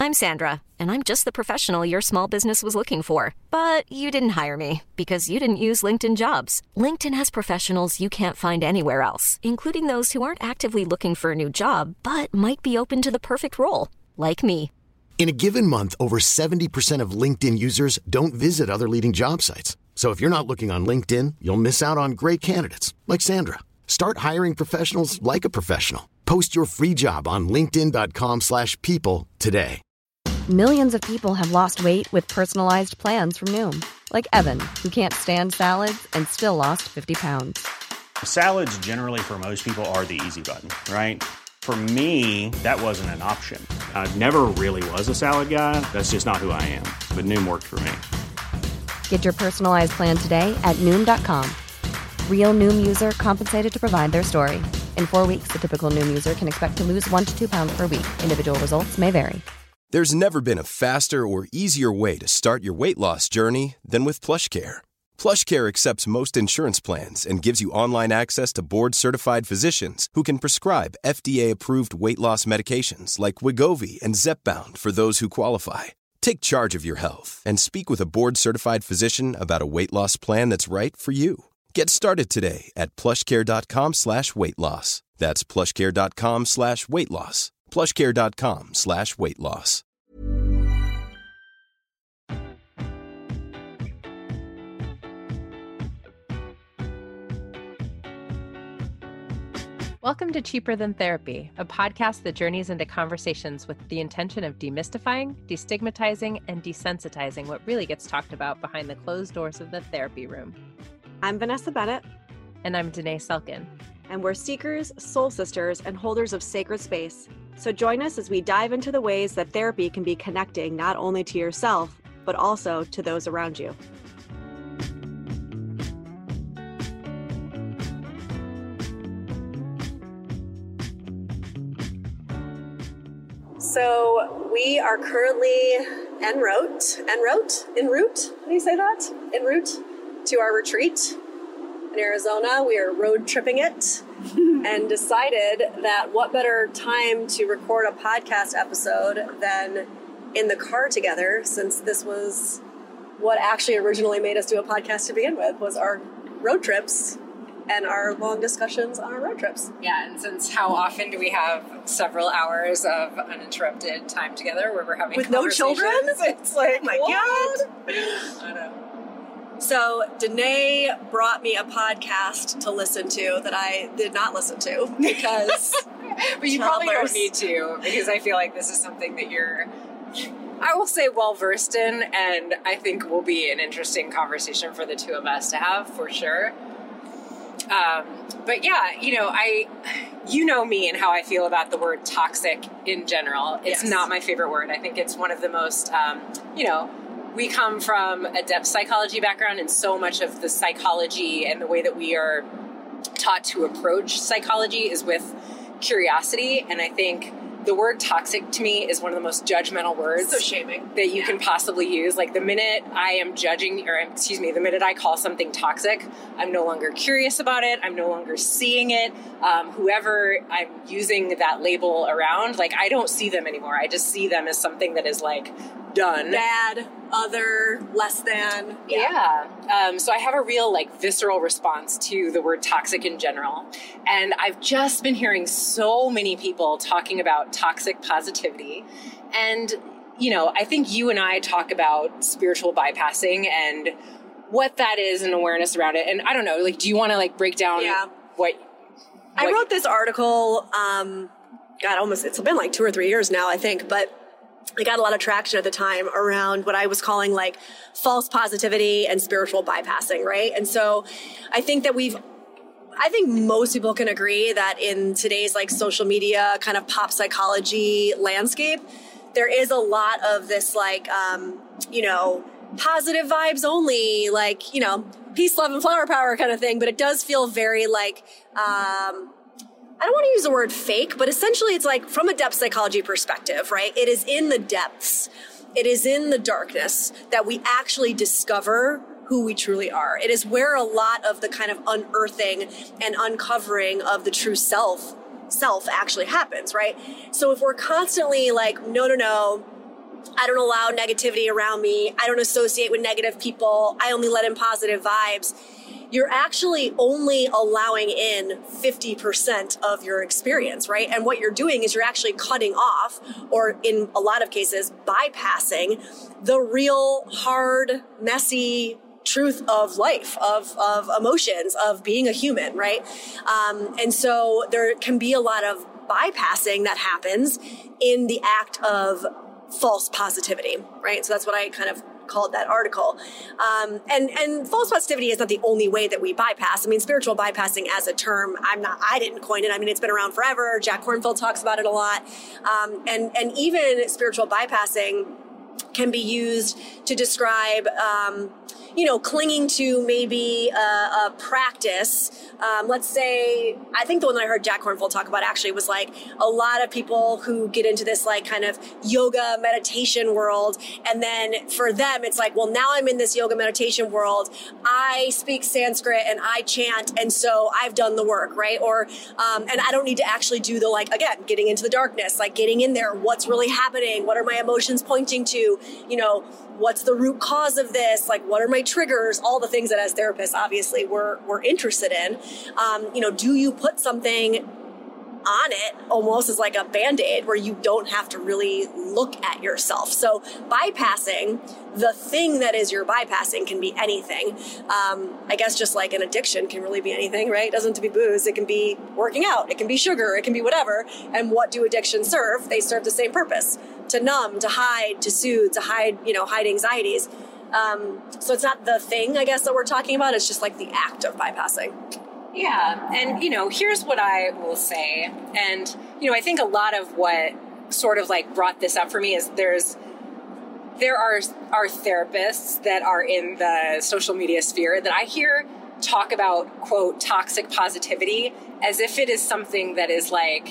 I'm Sandra, and I'm just the professional your small business was looking for. But you didn't hire me because you didn't use LinkedIn Jobs. LinkedIn has professionals you can't find anywhere else, including those who aren't actively looking for a new job, but might be open to the perfect role, like me. In a given month, over 70% of LinkedIn users don't visit other leading job sites. So if you're not looking on LinkedIn, you'll miss out on great candidates like Sandra. Start hiring professionals like a professional. Post your free job on linkedin.com/people today. Millions of people have lost weight with personalized plans from Noom. Like Evan, who can't stand salads and still lost 50 pounds. Salads generally for most people are the easy button, right? For me, that wasn't an option. I never really was a salad guy. That's just not who I am. But Noom worked for me. Get your personalized plan today at Noom.com. Real Noom user compensated to provide their story. In 4 weeks, the typical Noom user can expect to lose 1 to 2 pounds per week. Individual results may vary. There's never been a faster or easier way to start your weight loss journey than with PlushCare. PlushCare accepts most insurance plans and gives you online access to board-certified physicians who can prescribe FDA-approved weight loss medications like Wegovy and Zepbound for those who qualify. Take charge of your health and speak with a board-certified physician about a weight loss plan that's right for you. Get started today at plushcare.com/weight loss. That's plushcare.com/weight loss. plushcare.com/weight loss. Welcome to Cheaper Than Therapy, a podcast that journeys into conversations with the intention of demystifying, destigmatizing, and desensitizing what really gets talked about behind the closed doors of the therapy room. I'm Vanessa Bennett. And I'm Danae Selkin. And we're seekers, soul sisters, and holders of sacred space. So join us as we dive into the ways that therapy can be connecting not only to yourself, but also to those around you. So we are currently en route. How do you say that? En route to our retreat in Arizona. We are road tripping it and decided that what better time to record a podcast episode than in the car together, since this was what actually originally made us do a podcast to begin with, was our road trips and our long discussions on our road trips. Yeah, and since how often do we have several hours of uninterrupted time together where we're having with no children? It's like, oh my God. I know. So Danae brought me a podcast to listen to that I did not listen to because but you probably don't need to, because I feel like this is something that you're, I will say, well-versed in, and I think will be an interesting conversation for the two of us to have, for sure. But yeah, you know me and how I feel about the word toxic in general. It's not my favorite word. I think it's one of the most, we come from a depth psychology background, and so much of the psychology and the way that we are taught to approach psychology is with curiosity. And I think the word toxic to me is one of the most judgmental words so shaming that you can possibly use. Like the minute I am the minute I call something toxic, I'm no longer curious about it. I'm no longer seeing it. Whoever I'm using that label around, like I don't see them anymore. I just see them as something that is like done. Bad, other, less than. Yeah. So I have a real visceral response to the word toxic in general. And I've just been hearing so many people talking about toxic positivity. And, I think you and I talk about spiritual bypassing and what that is and awareness around it. And I don't know, do you want to break down what I wrote this article, it's been 2 or 3 years now, I think, but I got a lot of traction at the time around what I was calling false positivity and spiritual bypassing, right? And so I think that I think most people can agree that in today's social media kind of pop psychology landscape, there is a lot of this positive vibes only, peace, love, and flower power kind of thing. But it does feel very I don't want to use the word fake, but essentially it's from a depth psychology perspective, right? It is in the depths. It is in the darkness that we actually discover who we truly are. It is where a lot of the kind of unearthing and uncovering of the true self actually happens, right? So if we're constantly no, I don't allow negativity around me. I don't associate with negative people. I only let in positive vibes. You're actually only allowing in 50% of your experience, right? And what you're doing is you're actually cutting off, or in a lot of cases, bypassing the real hard, messy truth of life, of emotions, of being a human, right? And so there can be a lot of bypassing that happens in the act of false positivity, right? So that's what I kind of called that article. And false positivity is not the only way that we bypass. I mean, spiritual bypassing as a term, I didn't coin it. I mean, it's been around forever. Jack Kornfield talks about it a lot. And even spiritual bypassing can be used to describe, clinging to maybe a practice. Let's say, I think the one that I heard Jack Kornfield talk about actually was like a lot of people who get into this like kind of yoga meditation world. And then for them, it's like, well, now I'm in this yoga meditation world. I speak Sanskrit and I chant. And so I've done the work, right? Or, and I don't need to actually do the, like, again, getting into the darkness, like getting in there. What's really happening? What are my emotions pointing to? What's the root cause of this? Like, what are my triggers? All the things that as therapists, obviously, we're interested in. Do you put something on it almost as like a Band-Aid where you don't have to really look at yourself? So bypassing, the thing that is your bypassing can be anything. I guess just like an addiction can really be anything, right? It doesn't have to be booze. It can be working out. It can be sugar. It can be whatever. And what do addictions serve? They serve the same purpose: to numb, to hide, to soothe, to hide anxieties. So it's not the thing, I guess, that we're talking about. It's just like the act of bypassing. Yeah. And, here's what I will say. And, I think a lot of what sort of like brought this up for me is there are therapists that are in the social media sphere that I hear talk about, quote, toxic positivity as if it is something that is like,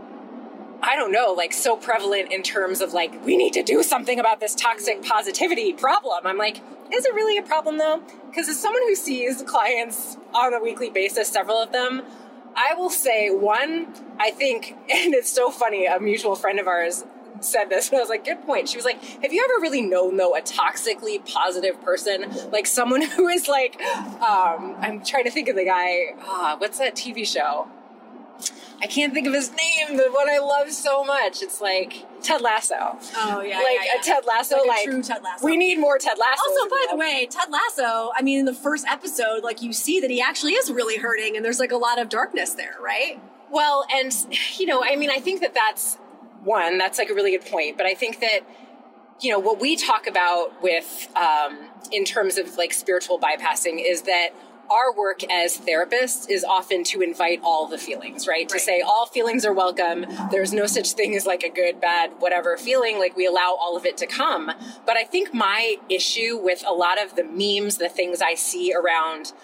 I don't know, like so prevalent in terms of like, we need to do something about this toxic positivity problem. I'm like, is it really a problem though? Because as someone who sees clients on a weekly basis, several of them, I will say one, I think, and it's so funny, a mutual friend of ours said this, and I was like, good point. She was like, have you ever really known though a toxically positive person? Like someone who is like, I'm trying to think of the guy, what's that TV show? I can't think of his name, the one I love so much. It's like Ted Lasso. Oh, yeah. A Ted Lasso. Like a true Ted Lasso. We need more Ted Lasso. Also, by the way, Ted Lasso, I mean, in the first episode, like you see that he actually is really hurting and there's like a lot of darkness there, right? Well, and, I think that's like a really good point. But I think that, what we talk about with, in terms of like spiritual bypassing is that our work as therapists is often to invite all the feelings, right? To say all feelings are welcome. There's no such thing as like a good, bad, whatever feeling. Like we allow all of it to come. But I think my issue with a lot of the memes, the things I see around,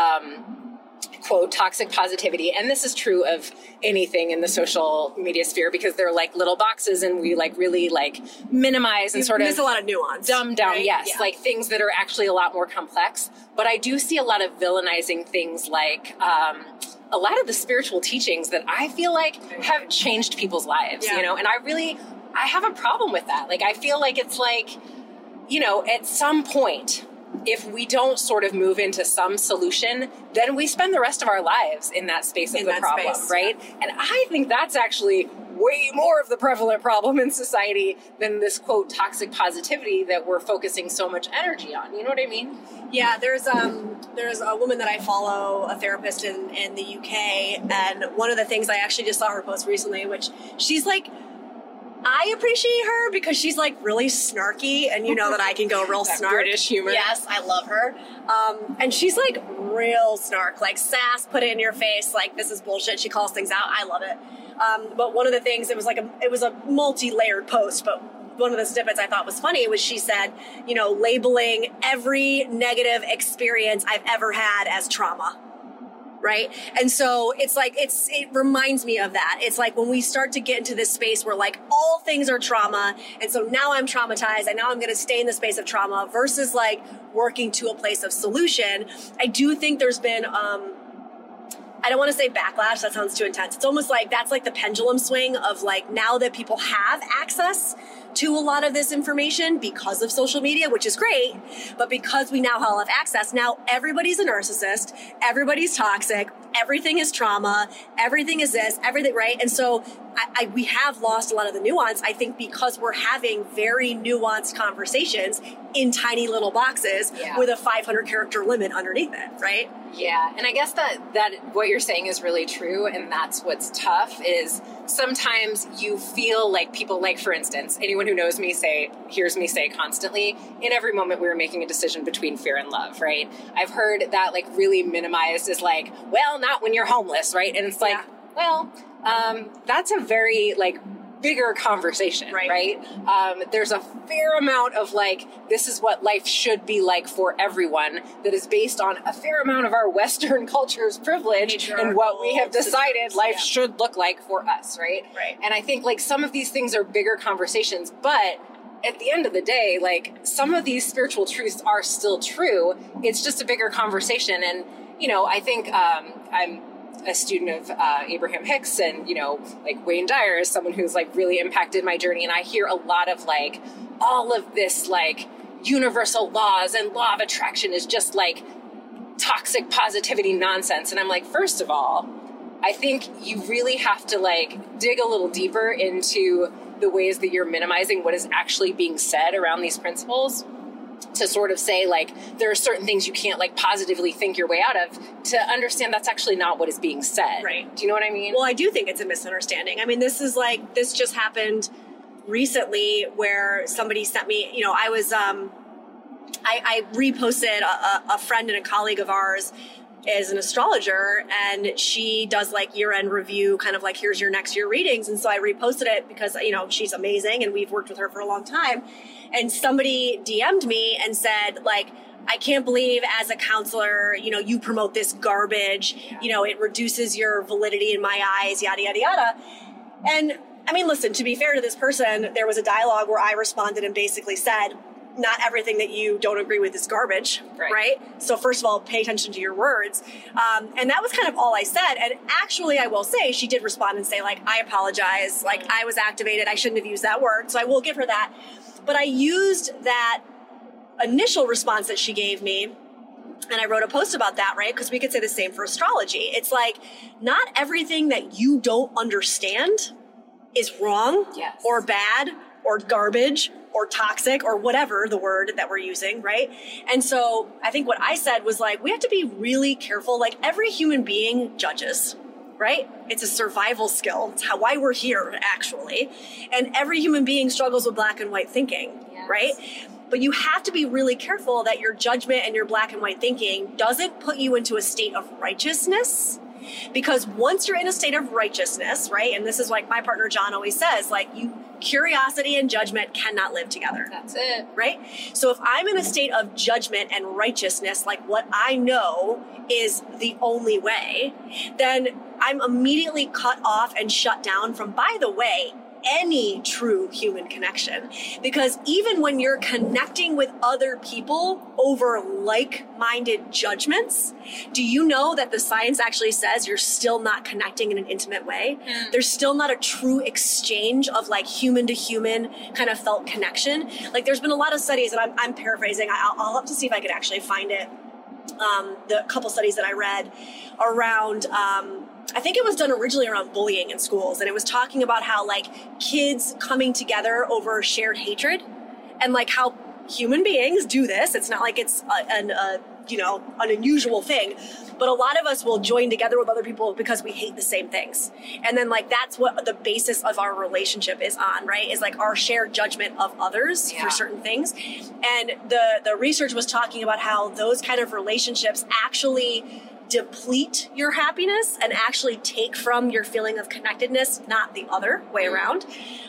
quote, toxic positivity, and this is true of anything in the social media sphere because they're like little boxes and we like really like minimize and sort of miss a lot of nuance, dumb down, right? yes, like things that are actually a lot more complex. But I do see a lot of villainizing things like a lot of the spiritual teachings that I feel like have changed people's lives, and I have a problem with that. Like I feel like it's like, at some point, if we don't sort of move into some solution, then we spend the rest of our lives in that space of the problem, right? Yeah. And I think that's actually way more of the prevalent problem in society than this, quote, toxic positivity that we're focusing so much energy on. You know what I mean? Yeah, there's a woman that I follow, a therapist in the UK, and one of the things I actually just saw her post recently, which she's like, I appreciate her because she's like really snarky, and you know that I can go real snark. British humor. Yes, I love her. And she's like real snark, like sass, put it in your face, like this is bullshit. She calls things out. I love it. But one of the things, it was a multi-layered post, but one of the snippets I thought was funny was she said, labeling every negative experience I've ever had as trauma. Right. And so it's like, it reminds me of that. It's like when we start to get into this space where like all things are trauma. And so now I'm traumatized and now I'm going to stay in the space of trauma versus like working to a place of solution. I do think there's been, I don't want to say backlash, that sounds too intense. It's almost like that's like the pendulum swing of like, now that people have access to a lot of this information because of social media, which is great, but because we now all have access, now everybody's a narcissist, everybody's toxic, everything is trauma, everything is this, everything, right? And so we have lost a lot of the nuance, I think, because we're having very nuanced conversations in tiny little boxes with a 500 character limit underneath it, right? Yeah, and I guess that what you're saying is really true, and that's what's tough is sometimes you feel like people, like, for instance, anyone who knows me hears me say constantly, in every moment we were making a decision between fear and love, right? I've heard that like really minimized as like, well, not when you're homeless, right? And it's like, well, that's a very like bigger conversation, right? There's a fair amount of like, this is what life should be like for everyone that is based on a fair amount of our Western culture's privilege and what we have decided life should look like for us, right? And I think like some of these things are bigger conversations, but at the end of the day, like some of these spiritual truths are still true. It's just a bigger conversation. And, you know, I think I'm a student of Abraham Hicks, and, you know, like Wayne Dyer is someone who's like really impacted my journey. And I hear a lot of like all of this like universal laws and law of attraction is just like toxic positivity nonsense. And I'm like, first of all, I think you really have to like dig a little deeper into the ways that you're minimizing what is actually being said around these principles, to sort of say like there are certain things you can't like positively think your way out of, to understand that's actually not what is being said. Right. Do you know what I mean? Well, I do think it's a misunderstanding. I mean, this just happened recently where somebody sent me, you know, I was, I reposted a friend and a colleague of ours is an astrologer, and she does like year-end review, kind of like, here's your next year readings. And so I reposted it because, you know, she's amazing and we've worked with her for a long time. And somebody DM'd me and said, like, I can't believe as a counselor, you know, you promote this garbage, you know, it reduces your validity in my eyes, yada, yada, yada. And I mean, listen, to be fair to this person, there was a dialogue where I responded and basically said, not everything that you don't agree with is garbage, right? So first of all, pay attention to your words. And that was kind of all I said. And actually, I will say, she did respond and say, like, I apologize. Like, I was activated. I shouldn't have used that word. So I will give her that. But I used that initial response that she gave me, and I wrote a post about that, right? Because we could say the same for astrology. It's like, not everything that you don't understand is wrong or bad or garbage or toxic or whatever the word that we're using, right? And so I think what I said was like, we have to be really careful. Like, every human being judges, right? It's a survival skill. It's why we're here, actually. And every human being struggles with black and white thinking, right? But you have to be really careful that your judgment and your black and white thinking doesn't put you into a state of righteousness. Because once you're in a state of righteousness, right? And this is like my partner John always says, like, curiosity and judgment cannot live together. That's it. Right? So if I'm in a state of judgment and righteousness, like what I know is the only way, then I'm immediately cut off and shut down from, by the way, any true human connection. Because even when you're connecting with other people over like-minded judgments, do you know that the science actually says you're still not connecting in an intimate way? There's still not a true exchange of like human to human kind of felt connection. Like, there's been a lot of studies, and I'm paraphrasing. I'll have to see if I could actually find it. The couple studies that I read around, I think it was done originally around bullying in schools, and it was talking about how like kids coming together over shared hatred, and like how human beings do this. It's not like it's an unusual thing, but a lot of us will join together with other people because we hate the same things. And then like, that's what the basis of our relationship is on, right? Is like our shared judgment of others for certain things. And the research was talking about how those kind of relationships actually deplete your happiness and actually take from your feeling of connectedness, not the other way around.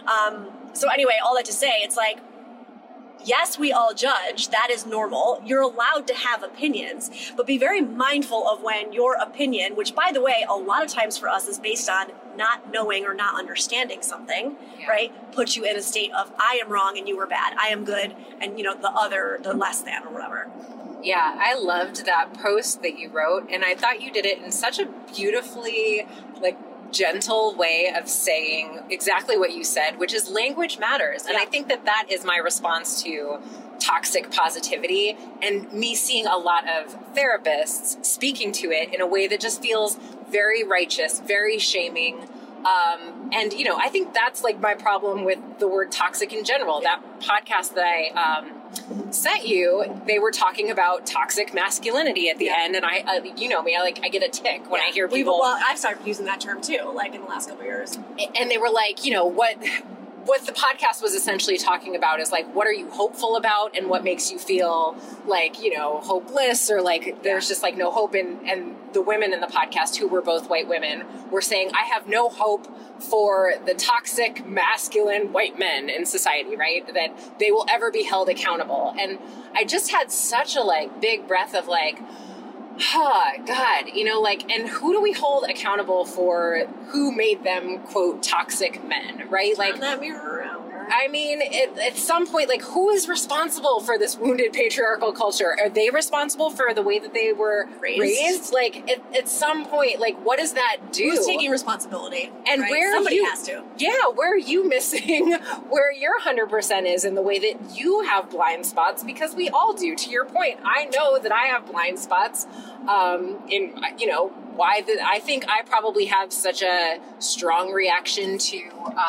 So anyway, all that to say, it's like, yes, we all judge. That is normal. You're allowed to have opinions, but be very mindful of when your opinion, which by the way, a lot of times for us is based on not knowing or not understanding something, right? Puts you in a state of, I am wrong and you were bad. I am good. And, you know, the other, the less than or whatever. Yeah, I loved that post that you wrote, and I thought you did it in such a beautifully, like, gentle way of saying exactly what you said, which is language matters. And I think that is my response to toxic positivity, and me seeing a lot of therapists speaking to it in a way that just feels very righteous, very shaming. And, you know, I think that's like my problem with the word toxic in general. That podcast that I sent you, they were talking about toxic masculinity at the end, and I you know me, I get a tick when I hear people. Well, I've started using that term too, like in the last couple of years. And they were like, you know, what the podcast was essentially talking about is like, what are you hopeful about, and what makes you feel like, you know, hopeless, or like there's just like no hope. And the women in the podcast, who were both white women, were saying, I have no hope for the toxic masculine white men in society, right? That they will ever be held accountable. And I just had such a like big breath of like, God, you know, like, and who do we hold accountable for who made them, quote, toxic men, right? Like, turn that mirror around. I mean, at some point, like, who is responsible for this wounded patriarchal culture? Are they responsible for the way that they were raised? Like, at some point, like, what does that do? Who's taking responsibility? And right? where somebody you, has to. Yeah, where are you missing where your 100% is in the way that you have blind spots? Because we all do. To your point, I know that I have blind spots. In, you know, why that I think I probably have such a strong reaction to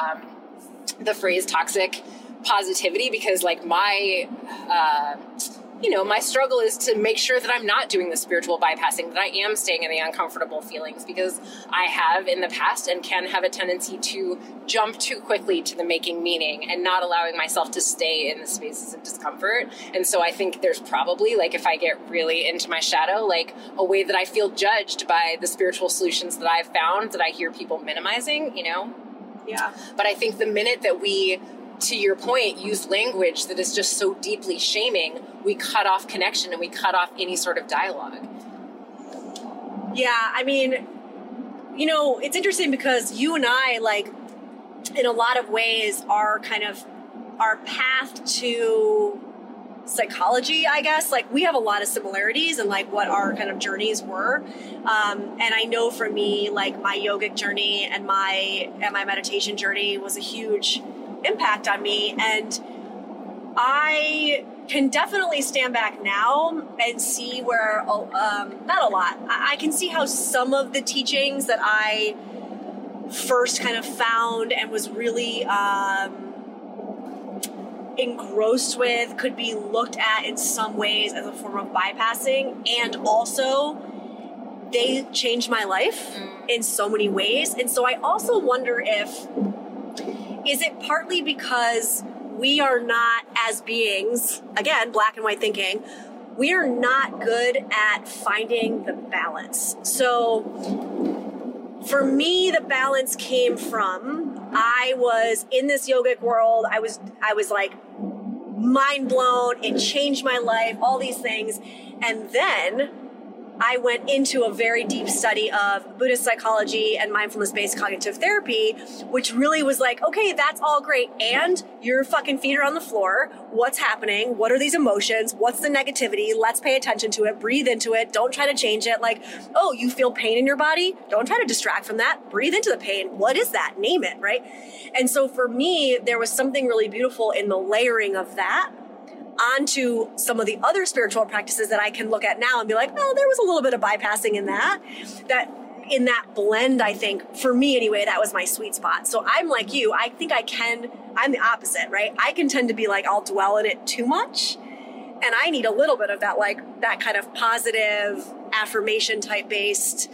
the phrase toxic positivity, because like my you know, my struggle is to make sure that I'm not doing the spiritual bypassing, that I am staying in the uncomfortable feelings, because I have in the past and can have a tendency to jump too quickly to the making meaning and not allowing myself to stay in the spaces of discomfort. And so I think there's probably, like, if I get really into my shadow, like a way that I feel judged by the spiritual solutions that I've found that I hear people minimizing, you know? Yeah. But I think the minute that we, to your point, use language that is just so deeply shaming, we cut off connection and we cut off any sort of dialogue. Yeah, I mean, you know, it's interesting because you and I, like, in a lot of ways, are kind of our path to psychology, I guess. Like, we have a lot of similarities in like what our kind of journeys were. And I know for me, like, my yogic journey and my meditation journey was a huge impact on me. And I can definitely stand back now and see where, not a lot, I can see how some of the teachings that I first kind of found and was really engrossed with could be looked at in some ways as a form of bypassing. And also, they changed my life in so many ways. And so I also wonder is it partly because we are not, as beings, again, black and white thinking, we are not good at finding the balance. So for me, the balance came from, I was in this yogic world. I was like mind blown. It changed my life, all these things. And then I went into a very deep study of Buddhist psychology and mindfulness-based cognitive therapy, which really was like, okay, that's all great. And your fucking feet are on the floor. What's happening? What are these emotions? What's the negativity? Let's pay attention to it. Breathe into it. Don't try to change it. Like, oh, you feel pain in your body? Don't try to distract from that. Breathe into the pain. What is that? Name it, right? And so for me, there was something really beautiful in the layering of that onto some of the other spiritual practices that I can look at now and be like, oh, there was a little bit of bypassing in that in that blend. I think for me anyway, that was my sweet spot. So I'm like you, I think I'm the opposite, right? I can tend to be like, I'll dwell in it too much. And I need a little bit of that, like that kind of positive affirmation type based,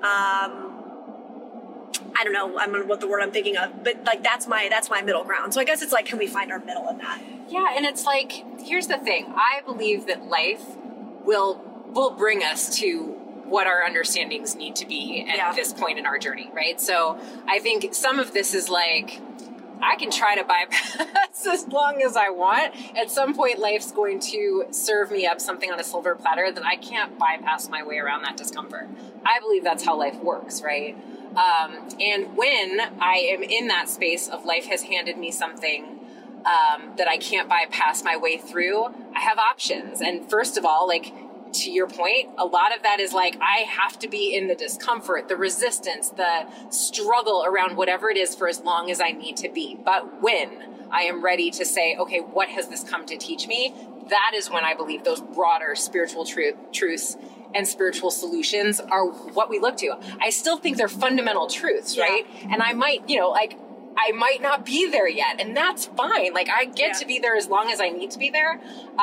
I don't know what the word I'm thinking of, but like that's my middle ground. So I guess it's like, can we find our middle in that? Yeah, and it's like, here's the thing. I believe that life will bring us to what our understandings need to be at this point in our journey, right? So I think some of this is like, I can try to bypass as long as I want. At some point, life's going to serve me up something on a silver platter that I can't bypass my way around that discomfort. I believe that's how life works, right? And when I am in that space of life has handed me something that I can't bypass my way through, I have options. And first of all, like, to your point, a lot of that is like, I have to be in the discomfort, the resistance, the struggle around whatever it is for as long as I need to be. But when I am ready to say, okay, what has this come to teach me? That is when I believe those broader spiritual truths and spiritual solutions are what we look to. I still think they're fundamental truths, right? And I might, you know, like, I might not be there yet, and that's fine. Like, I get to be there as long as I need to be there.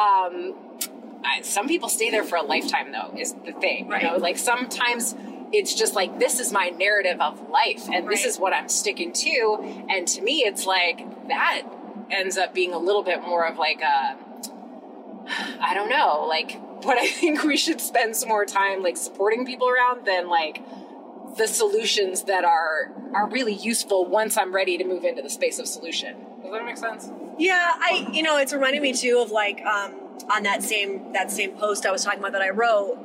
Some people stay there for a lifetime, though, is the thing. Right. You know, like, sometimes it's just like, this is my narrative of life, and this is what I'm sticking to. And to me, it's like, that ends up being a little bit more of like a, I don't know, like, what I think we should spend some more time, like, supporting people around than, like, the solutions that are really useful once I'm ready to move into the space of solution. Does that make sense? Yeah, it's reminding me too of like, on that same post I was talking about that I wrote,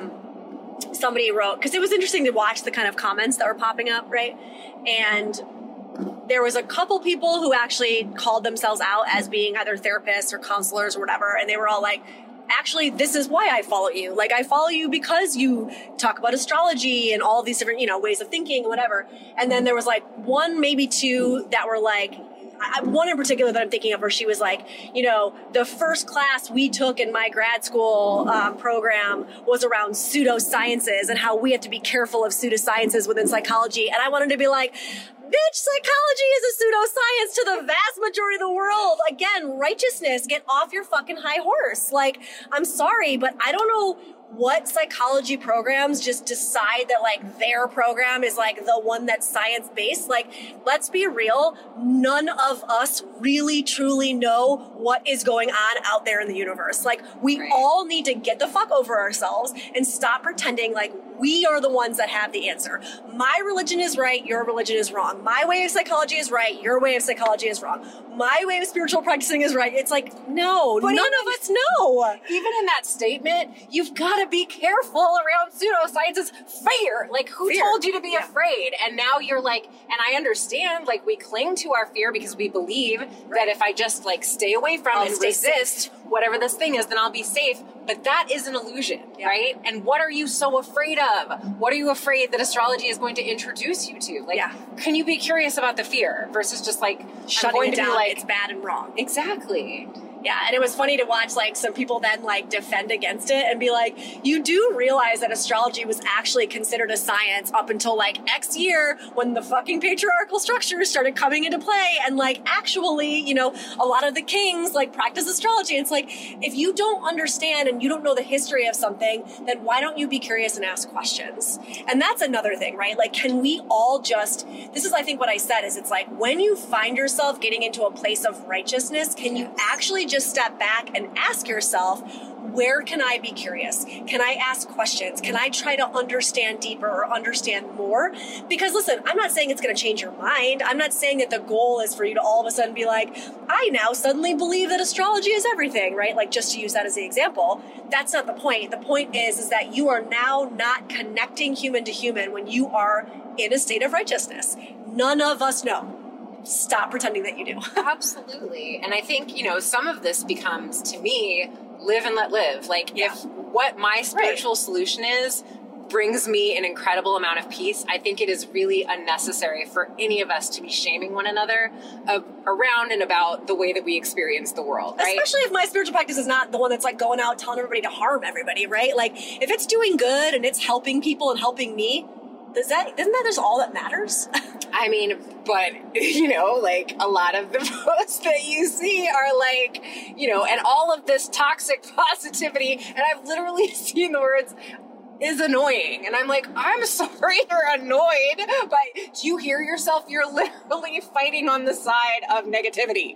somebody wrote, because it was interesting to watch the kind of comments that were popping up, right? And there was a couple people who actually called themselves out as being either therapists or counselors or whatever, and they were all like, actually, this is why I follow you. Like, I follow you because you talk about astrology and all these different, you know, ways of thinking and whatever. And then there was like one, maybe two that were like, one in particular that I'm thinking of, where she was like, you know, the first class we took in my grad school program was around pseudosciences and how we have to be careful of pseudosciences within psychology. And I wanted to be like, bitch, psychology is a pseudoscience to the vast majority of the world. Again, righteousness, get off your fucking high horse. Like, I'm sorry, but I don't know what psychology programs just decide that like their program is like the one that's science-based. Like, let's be real. None of us really truly know what is going on out there in the universe. Like, we all need to get the fuck over ourselves and stop pretending like we are the ones that have the answer. My religion is right, your religion is wrong. My way of psychology is right, your way of psychology is wrong. My way of spiritual practicing is right. It's like, no, but none of us know. Even in that statement, you've got to be careful around pseudosciences. Fear. Like, who told you to be afraid? And now you're like, and I understand, like, we cling to our fear because we believe that if I just like stay away from and resist whatever this thing is, then I'll be safe. But that is an illusion, right? And what are you so afraid of? What are you afraid that astrology is going to introduce you to? Like, can you be curious about the fear versus just like shutting it down? It's bad and wrong. Exactly. Yeah, and it was funny to watch, like, some people then, like, defend against it and be like, you do realize that astrology was actually considered a science up until, like, X year when the fucking patriarchal structures started coming into play, and, like, actually, you know, a lot of the kings, like, practice astrology. It's like, if you don't understand and you don't know the history of something, then why don't you be curious and ask questions? And that's another thing, right? Like, can we all just, this is, I think, what I said, is it's like, when you find yourself getting into a place of righteousness, can you actually just step back and ask yourself, where can I be curious? Can I ask questions? Can I try to understand deeper or understand more? Because listen, I'm not saying it's going to change your mind. I'm not saying that the goal is for you to all of a sudden be like, I now suddenly believe that astrology is everything, right? Like, just to use that as the example. That's not the point. The point is that you are now not connecting human to human when you are in a state of righteousness. None of us know. Stop pretending that you do. Absolutely. And I think, you know, some of this becomes, to me, live and let live. Like, if what my spiritual solution is brings me an incredible amount of peace, I think it is really unnecessary for any of us to be shaming one another around and about the way that we experience the world, right? Especially if my spiritual practice is not the one that's like going out telling everybody to harm everybody, right? Like, if it's doing good and it's helping people and helping me, isn't that just all that matters? I mean, but, you know, like, a lot of the posts that you see are like, you know, and all of this toxic positivity, and I've literally seen the words, is annoying. And I'm like, I'm sorry you're annoyed, but do you hear yourself? You're literally fighting on the side of negativity.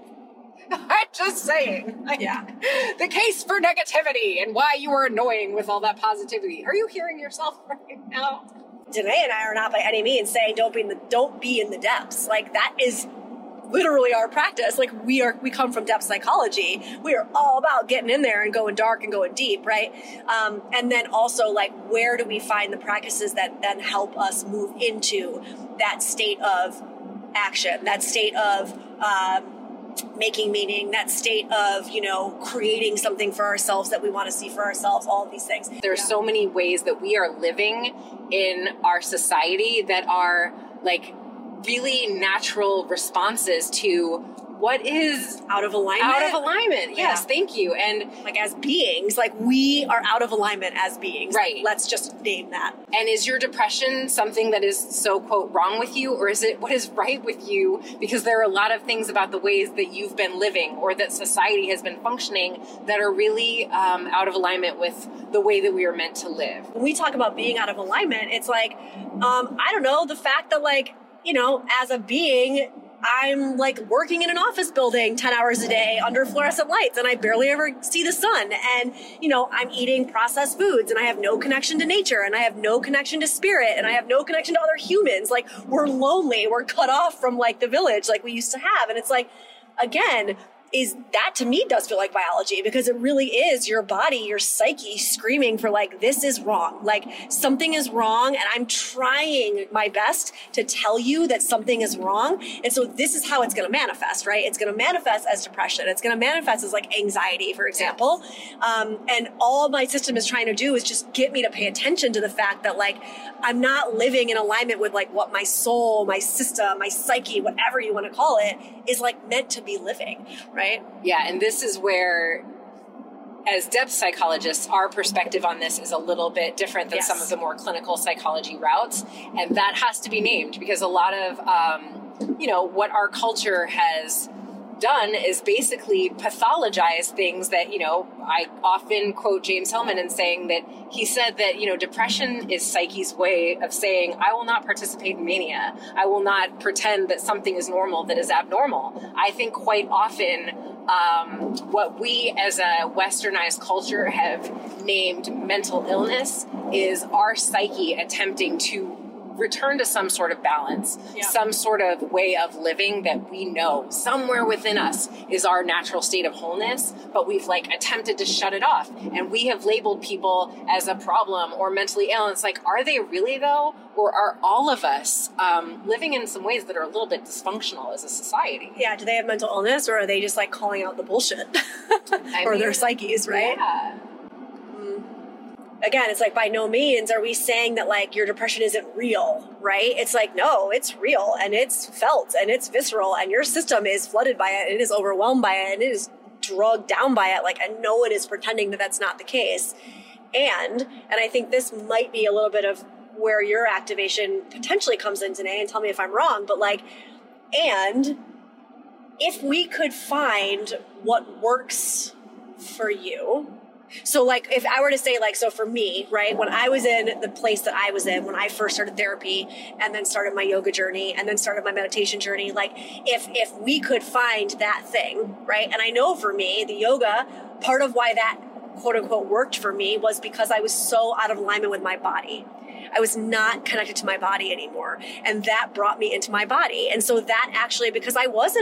I'm just saying. The case for negativity and why you are annoying with all that positivity. Are you hearing yourself right now? Danae and I are not by any means saying don't be in the depths. Like, that is literally our practice. Like, we come from depth psychology. We are all about getting in there and going dark and going deep, right? And then also, like, where do we find the practices that then help us move into that state of action, that state of making meaning, that state of, creating something for ourselves that we want to see for ourselves, all of these things. There's so many ways that we are living in our society that are like really natural responses to what is out of alignment. Yes, thank you. And like as beings, like we are out of alignment as beings. Right. Let's just name that. And is your depression something that is so, quote, wrong with you? Or is it what is right with you? Because there are a lot of things about the ways that you've been living or that society has been functioning that are really out of alignment with the way that we are meant to live. When we talk about being out of alignment, it's like, I don't know, the fact that like, as a being, I'm like working in an office building 10 hours a day under fluorescent lights and I barely ever see the sun. And, I'm eating processed foods and I have no connection to nature and I have no connection to spirit and I have no connection to other humans. Like we're lonely. We're cut off from like the village like we used to have. And it's like, again, is that to me does feel like biology because it really is your body, your psyche screaming for like, this is wrong. Like something is wrong and I'm trying my best to tell you that something is wrong. And so this is how it's going to manifest, right? It's going to manifest as depression. It's going to manifest as like anxiety, for example. And all my system is trying to do is just get me to pay attention to the fact that like, I'm not living in alignment with like what my soul, my system, my psyche, whatever you want to call it, is like meant to be living. Right? Yeah, and this is where, as depth psychologists, our perspective on this is a little bit different than some of the more clinical psychology routes, and that has to be named because a lot of, what our culture has done is basically pathologize things that, I often quote James Hillman in saying that he said that, depression is psyche's way of saying, I will not participate in mania. I will not pretend that something is normal that is abnormal. I think quite often what we as a westernized culture have named mental illness is our psyche attempting to return to some sort of balance, some sort of way of living that we know somewhere within us is our natural state of wholeness, but we've like attempted to shut it off. And we have labeled people as a problem or mentally ill. And it's like, are they really though? Or are all of us living in some ways that are a little bit dysfunctional as a society? Yeah. Do they have mental illness or are they just like calling out the bullshit or their psyches, right? Yeah. Again, it's like by no means are we saying that like your depression isn't real, right? It's like, no, it's real and it's felt and it's visceral and your system is flooded by it and it is overwhelmed by it and it is drugged down by it. Like, and no one is pretending that that's not the case. And I think this might be a little bit of where your activation potentially comes in today, and tell me if I'm wrong, but like, and if we could find what works for you. So like, if I were to say like, so for me, right, when I was in the place that I was in, when I first started therapy and then started my yoga journey and then started my meditation journey, like if we could find that thing, right? And I know for me, the yoga, part of why that quote unquote worked for me was because I was so out of alignment with my body. I was not connected to my body anymore. And that brought me into my body. And so that actually, because I was in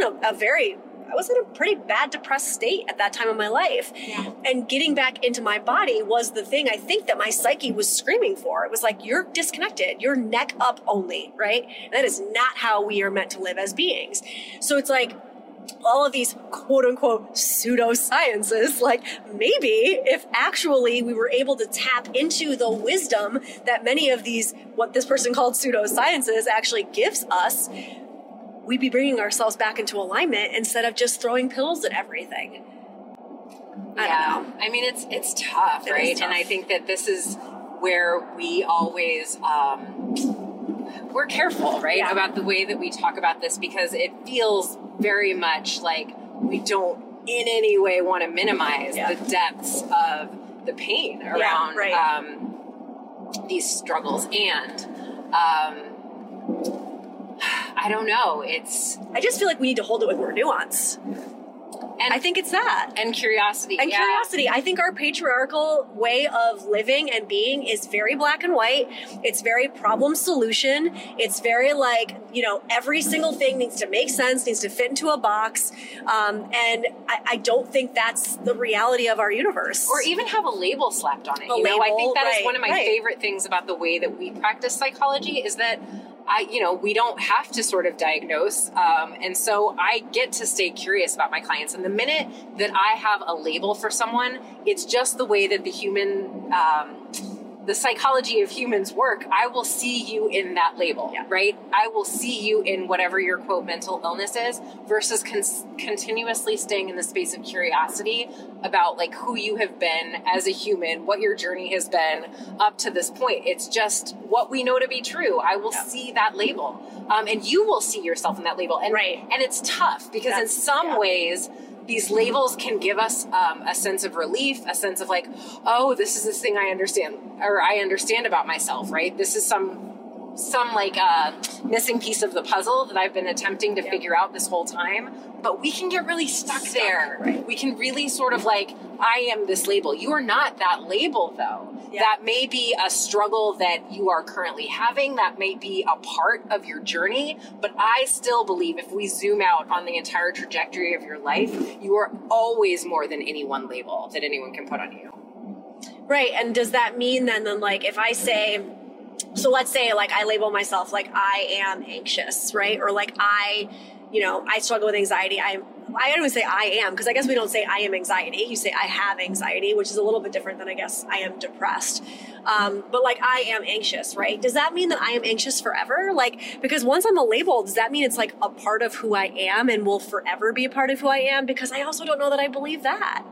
I was in a pretty bad depressed state at that time of my life. Yeah. And getting back into my body was the thing I think that my psyche was screaming for. It was like, you're disconnected. You're neck up only, right? And that is not how we are meant to live as beings. So it's like, all of these quote unquote pseudosciences, like maybe if actually we were able to tap into the wisdom that many of these, what this person called pseudosciences actually gives us, we'd be bringing ourselves back into alignment instead of just throwing pills at everything. I don't know. I mean, it's tough, right? Is tough. And I think that this is where we always, we're careful, right? Yeah. About the way that we talk about this because it feels very much like we don't in any way want to minimize the depths of the pain around these struggles. And I don't know. I just feel like we need to hold it with more nuance. And I think it's that. And curiosity. And curiosity. I think our patriarchal way of living and being is very black and white. It's very problem solution. It's very like, every single thing needs to make sense, needs to fit into a box. And I don't think that's the reality of our universe. Or even have a label slapped on it. I think that is one of my favorite things about the way that we practice psychology is that we don't have to sort of diagnose. And so I get to stay curious about my clients. And the minute that I have a label for someone, it's just the way that the psychology of humans work. I will see you in that label, right? I will see you in whatever your quote mental illness is, versus continuously staying in the space of curiosity about like who you have been as a human, what your journey has been up to this point. It's just what we know to be true. I will see that label, and you will see yourself in that label. And, and it's tough because in some ways, these labels can give us a sense of relief, a sense of like, oh, this is this thing I understand, or I understand about myself, right? This is some like missing piece of the puzzle that I've been attempting to figure out this whole time. But we can get really stuck there. Right. We can really sort of like, I am this label. You are not that label, though. Yeah. That may be a struggle that you are currently having. That may be a part of your journey. But I still believe if we zoom out on the entire trajectory of your life, you are always more than any one label that anyone can put on you. Right. And does that mean then like if I say, so let's say like I label myself like I am anxious, right? Or like I struggle with anxiety. I don't even say I am, because I guess we don't say I am anxiety. You say I have anxiety, which is a little bit different than I guess I am depressed. But like I am anxious, right? Does that mean that I am anxious forever? Like, because once I'm a label, does that mean it's like a part of who I am and will forever be a part of who I am? Because I also don't know that I believe that,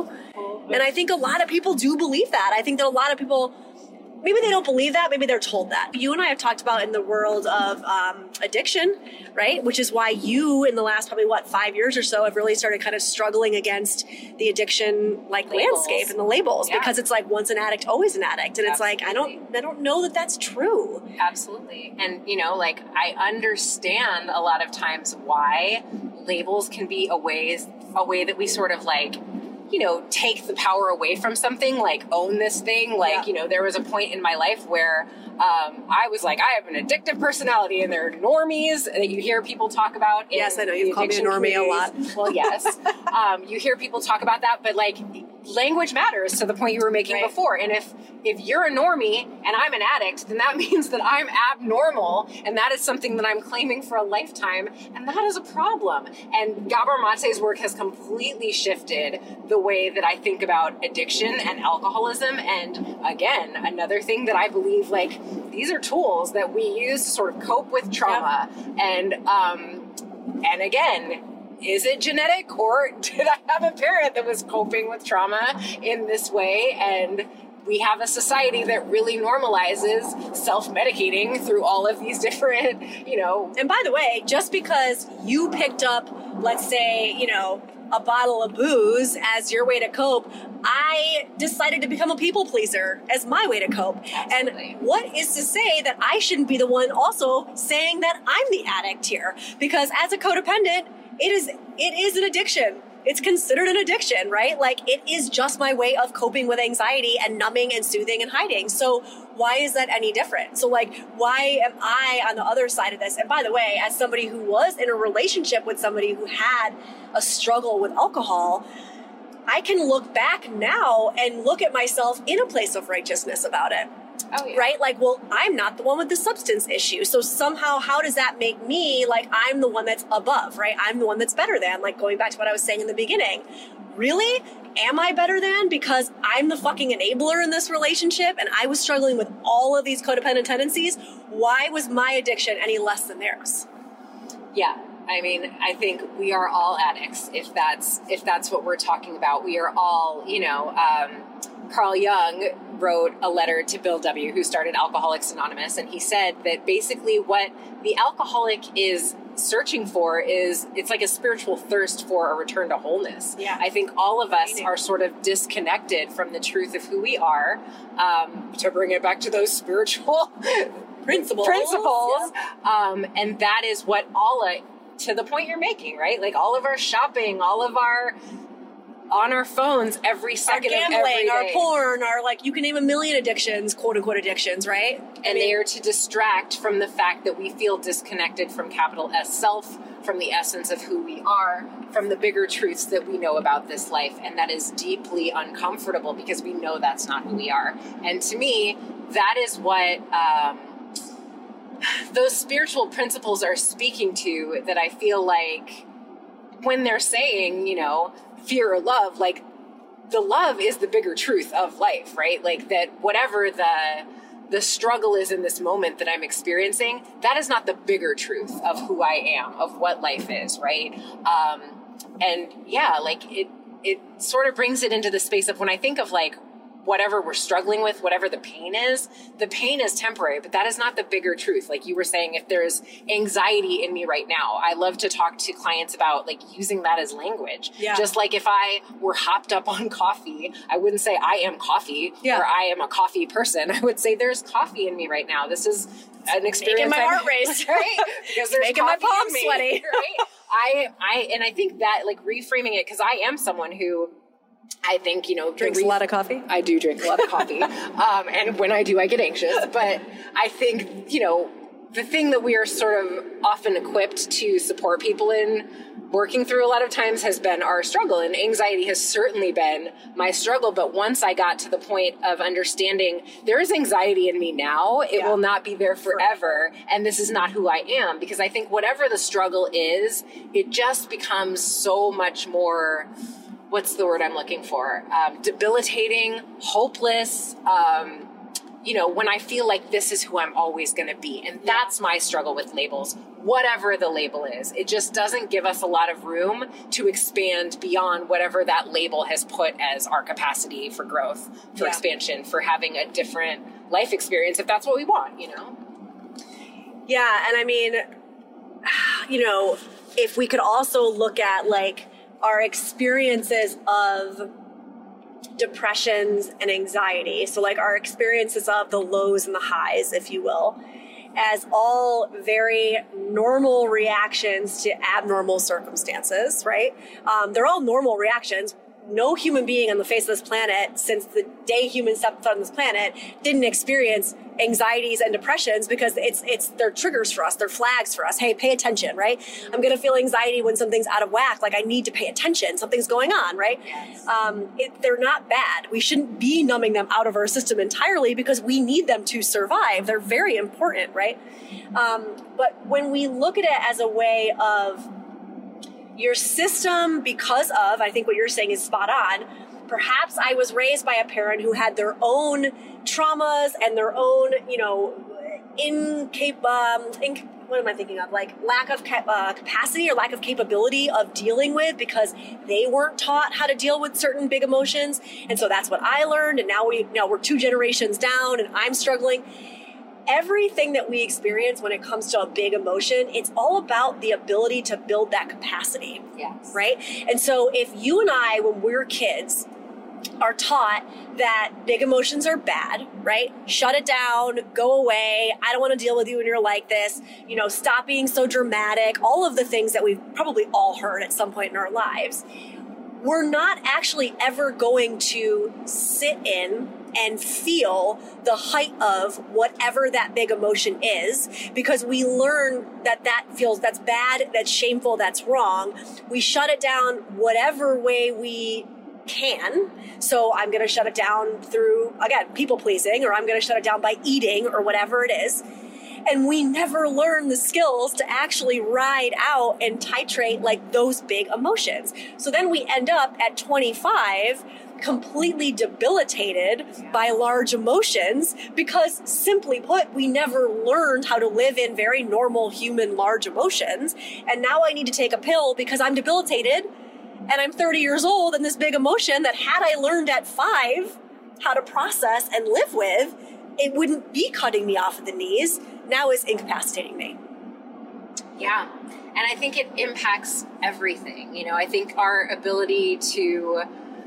And I think a lot of people do believe that. I think that a lot of people, maybe they don't believe that. Maybe they're told that. You and I have talked about in the world of addiction, right? Which is why you, in the last probably 5 years or so, have really started kind of struggling against the addiction landscape and the labels, because it's like once an addict, always an addict, and it's like I don't know that that's true. Absolutely, and I understand a lot of times why labels can be a way that we sort of take the power away from something, like own this thing. There was a point in my life where I was like, I have an addictive personality, and there are normies that you hear people talk about. Yes, I know you've called me a normie a lot. Well, yes. You hear people talk about that, but language matters to the point you were making before. And if you're a normie and I'm an addict, then that means that I'm abnormal, and that is something that I'm claiming for a lifetime, and that is a problem. And Gabor Mate's work has completely shifted the way that I think about addiction and alcoholism. And again, another thing that I believe, these are tools that we use to sort of cope with trauma. And again, is it genetic, or did I have a parent that was coping with trauma in this way? And we have a society that really normalizes self-medicating through all of these different, And by the way, just because you picked up, let's say, a bottle of booze as your way to cope, I decided to become a people pleaser as my way to cope. Absolutely. And what is to say that I shouldn't be the one also saying that I'm the addict here? Because as a codependent, it is an addiction. It's considered an addiction, right? It is just my way of coping with anxiety and numbing and soothing and hiding. So why is that any different? So why am I on the other side of this? And by the way, as somebody who was in a relationship with somebody who had a struggle with alcohol, I can look back now and look at myself in a place of righteousness about it. Oh, yeah. Right? I'm not the one with the substance issue. So somehow, how does that make me I'm the one that's above, right? I'm the one that's better than, going back to what I was saying in the beginning. Really? Am I better than? Because I'm the fucking enabler in this relationship and I was struggling with all of these codependent tendencies. Why was my addiction any less than theirs? Yeah. I mean, I think we are all addicts, if that's what we're talking about. We are all, Carl Jung wrote a letter to Bill W., who started Alcoholics Anonymous, and he said that basically what the alcoholic is searching for is, it's like a spiritual thirst for a return to wholeness. Yeah. I think all of us are sort of disconnected from the truth of who we are, to bring it back to those spiritual principles. Yeah. And that is what to the point you're making, right? All of our shopping, all of our on our phones every second, our gambling, of every day. Our porn, our you can name a million addictions, quote unquote addictions, right? And they are to distract from the fact that we feel disconnected from capital S self, from the essence of who we are, from the bigger truths that we know about this life, and that is deeply uncomfortable because we know that's not who we are. And to me, that is what those spiritual principles are speaking to, that I feel like when they're saying, you know, fear or love, like the love is the bigger truth of life, right? Like that whatever the struggle is in this moment that I'm experiencing, that is not the bigger truth of who I am, of what life is, right? And yeah, like it sort of brings it into the space of when I think of like whatever we're struggling with, whatever the pain is temporary, but that is not the bigger truth. Like you were saying, if there's anxiety in me right now, I love to talk to clients about like using that as language. Yeah. Just like if I were hopped up on coffee, I wouldn't say I am coffee or I am a coffee person. I would say there's coffee in me right now. This is an experience. Making my heart race, right? Because there's making my palms sweaty, right? I think that like reframing it, because I am someone who I think, you know, drinks a lot of coffee. I do drink a lot of coffee. And when I do, I get anxious. But I think, you know, the thing that we are sort of often equipped to support people in working through a lot of times has been our struggle. And anxiety has certainly been my struggle. But once I got to the point of understanding there is anxiety in me now, it will not be there forever. And this is not who I am. Because I think whatever the struggle is, it just becomes so much more, what's the word I'm looking for? Debilitating, hopeless, you know, when I feel like this is who I'm always going to be. And that's my struggle with labels, whatever the label is. It just doesn't give us a lot of room to expand beyond whatever that label has put as our capacity for growth, for expansion, for having a different life experience, if that's what we want, you know? Yeah. And I mean, you know, if we could also look at like our experiences of depressions and anxiety, so like our experiences of the lows and the highs, if you will, as all very normal reactions to abnormal circumstances, right? They're all normal reactions. No human being on the face of this planet, since the day humans stepped foot on this planet, didn't experience anxieties and depressions, because they're triggers for us, they're flags for us. Hey, pay attention, right? I'm going to feel anxiety when something's out of whack, like I need to pay attention, something's going on, right? Yes. They're not bad. We shouldn't be numbing them out of our system entirely, because we need them to survive. They're very important, right? But when we look at it as a way of your system, because of, I think what you're saying is spot on. Perhaps I was raised by a parent who had their own traumas and their own, you know, what am I thinking of? Like lack of capacity or lack of capability of dealing with, because they weren't taught how to deal with certain big emotions. And so that's what I learned. And now we're 2 generations down and I'm struggling. Everything that we experience when it comes to a big emotion, it's all about the ability to build that capacity. Yes. Right? And so if you and I, when we're kids, are taught that big emotions are bad, right? Shut it down, go away. I don't want to deal with you when you're like this. You know, stop being so dramatic. All of the things that we've probably all heard at some point in our lives. We're not actually ever going to sit in and feel the height of whatever that big emotion is, because we learn that's bad, that's shameful, that's wrong. We shut it down whatever way we can. So I'm going to shut it down through, again, people pleasing, or I'm going to shut it down by eating or whatever it is. And we never learn the skills to actually ride out and titrate like those big emotions. So then we end up at 25 completely debilitated by large emotions, because simply put, we never learned how to live in very normal human large emotions. And now I need to take a pill because I'm debilitated and I'm 30 years old, and this big emotion that had I learned at 5 how to process and live with, it wouldn't be cutting me off at the knees, now is incapacitating me. Yeah. And I think it impacts everything. You know, I think our ability to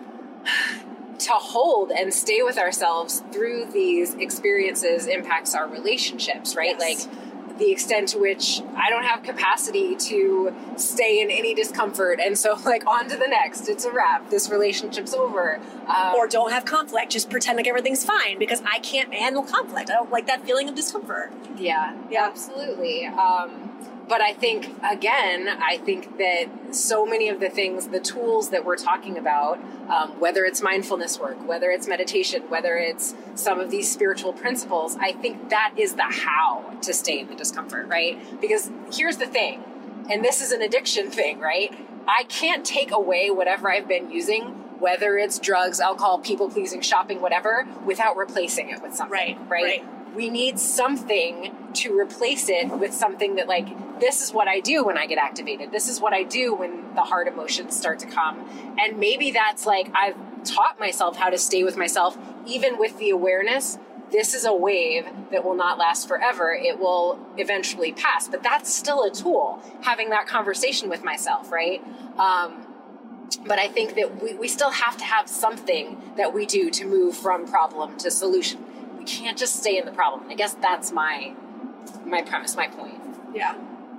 hold and stay with ourselves through these experiences impacts our relationships, right? Yes. Like the extent to which I don't have capacity to stay in any discomfort. And so like on to the next, it's a wrap. This relationship's over. Or don't have conflict. Just pretend like everything's fine because I can't handle conflict. I don't like that feeling of discomfort. Yeah, absolutely. But I think that so many of the things, the tools that we're talking about, whether it's mindfulness work, whether it's meditation, whether it's some of these spiritual principles, I think that is the how to stay in the discomfort, right? Because here's the thing, and this is an addiction thing, right? I can't take away whatever I've been using, whether it's drugs, alcohol, people-pleasing, shopping, whatever, without replacing it with something, right? We need something to replace it with something that, like, this is what I do when I get activated. This is what I do when the hard emotions start to come. And maybe that's like, I've taught myself how to stay with myself, even with the awareness, this is a wave that will not last forever. It will eventually pass. But that's still a tool, having that conversation with myself, right? But I think that we still have to have something that we do to move from problem to solution. We can't just stay in the problem. I guess that's my premise, my point. Yeah.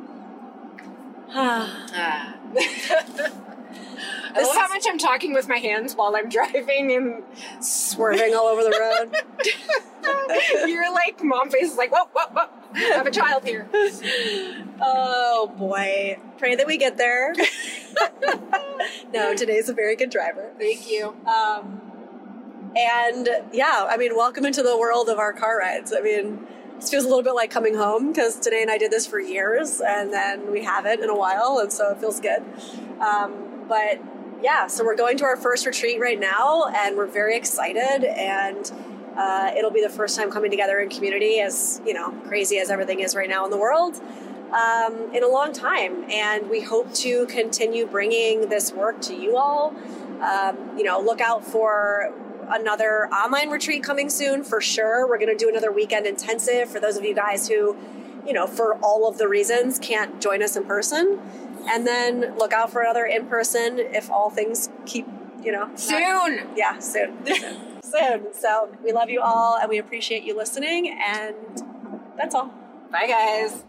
I love how much I'm talking with my hands while I'm driving and swerving all over the road. You're like, mom face is like, whoa, I have a child here. Oh boy. Pray that we get there. No, today's a very good driver. Thank you. And yeah, I mean, welcome into the world of our car rides. I mean, this feels a little bit like coming home because today and I did this for years and then we haven't in a while. And so it feels good. But yeah, so we're going to our first retreat right now and we're very excited and it'll be the first time coming together in community, as, you know, crazy as everything is right now in the world, in a long time. And we hope to continue bringing this work to you all. You know, look out for another online retreat coming soon for sure. We're going to do another weekend intensive for those of you guys who, you know, for all of the reasons can't join us in person. And then look out for another in person if all things keep, you know. Soon. Soon. So we love you all and we appreciate you listening. And that's all. Bye, guys.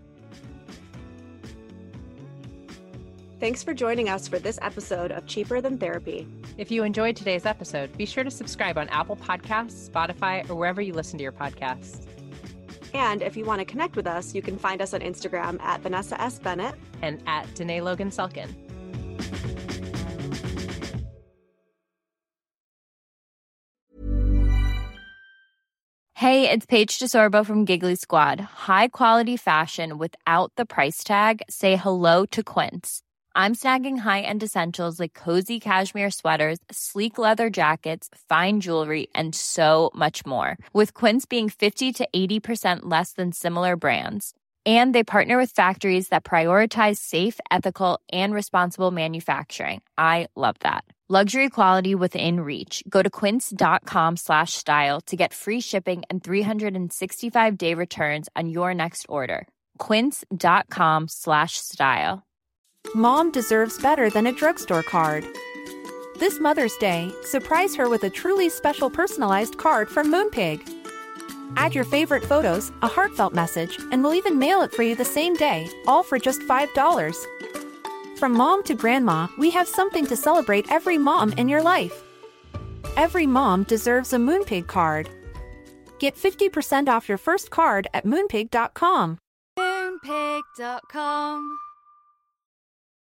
Thanks for joining us for this episode of Cheaper Than Therapy. If you enjoyed today's episode, be sure to subscribe on Apple Podcasts, Spotify, or wherever you listen to your podcasts. And if you want to connect with us, you can find us on Instagram at Vanessa S. Bennett and at Danae Logan Selkin. Hey, it's Paige DeSorbo from Giggly Squad. High quality fashion without the price tag. Say hello to Quince. I'm snagging high-end essentials like cozy cashmere sweaters, sleek leather jackets, fine jewelry, and so much more. With Quince being 50 to 80% less than similar brands. And they partner with factories that prioritize safe, ethical, and responsible manufacturing. I love that. Luxury quality within reach. Go to quince.com/style to get free shipping and 365-day returns on your next order. Quince.com/style. Mom deserves better than a drugstore card. This Mother's Day, surprise her with a truly special personalized card from Moonpig. Add your favorite photos, a heartfelt message, and we'll even mail it for you the same day, all for just $5. From mom to grandma, we have something to celebrate every mom in your life. Every mom deserves a Moonpig card. Get 50% off your first card at Moonpig.com. Moonpig.com